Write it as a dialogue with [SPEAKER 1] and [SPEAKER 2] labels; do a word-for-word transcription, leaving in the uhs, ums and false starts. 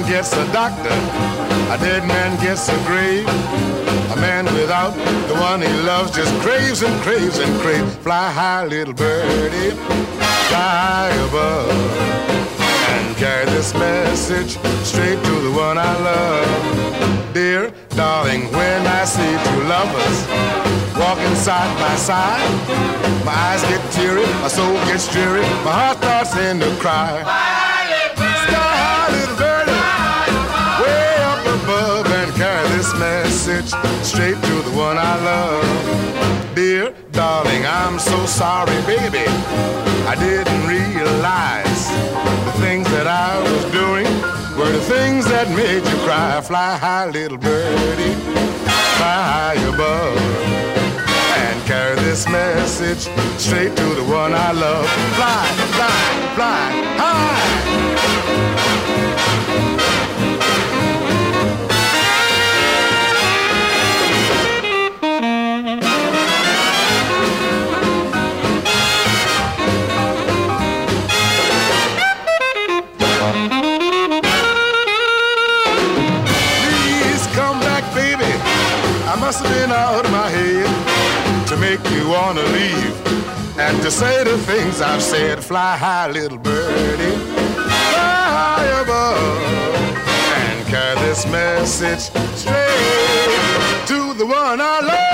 [SPEAKER 1] gets a doctor, a dead man gets a grave. A man without the one he loves just craves and craves and craves. Fly high, little birdie, fly high above, and carry this message straight to the one I love. Dear darling, when I see two lovers walking side by side, my eyes get teary, my soul gets dreary, my heart starts in to cry. Sky high, little birdie, way up above, and carry this message straight to the one I love. Dear darling, I'm so sorry, baby, I didn't realize the things that I was doing were the things that made you cry. Fly high, little birdie, fly high above, and carry this message straight to the one I love. Fly, fly, fly high. Must have been out of my head to make you wanna leave and to say the things I've said. Fly high, little birdie, fly high above, and carry this message straight to the one I love.